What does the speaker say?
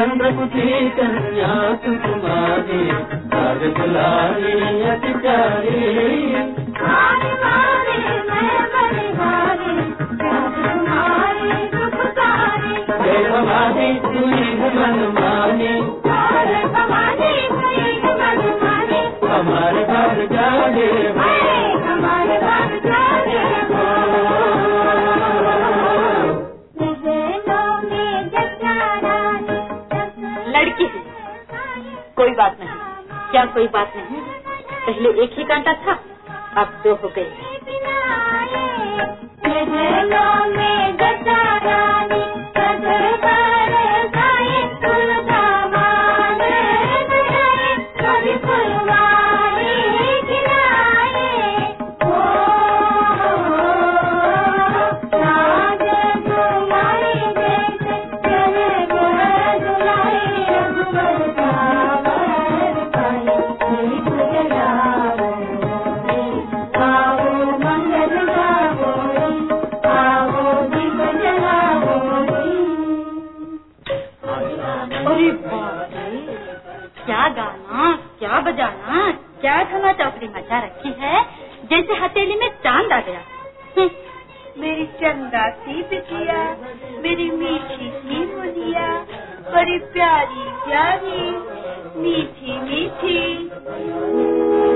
चंद्रपुत्री कन्या सुकुमारी राज दुलारी अति प्यारी हमारी तुझी मनमानी हमारे घर जाने हमारे घर जाने लड़की कोई बात नहीं। क्या कोई बात नहीं? पहले एक ही कांटा था, अब दो हो गए। क्या गाना, क्या बजाना, क्या धमा चौकड़ी मचा रखी है, जैसे हथेली में चांद आ गया। मेरी चंदा सी बिटिया, मेरी मीठी सी मुनिया, बड़ी प्यारी प्यारी मीठी मीठी।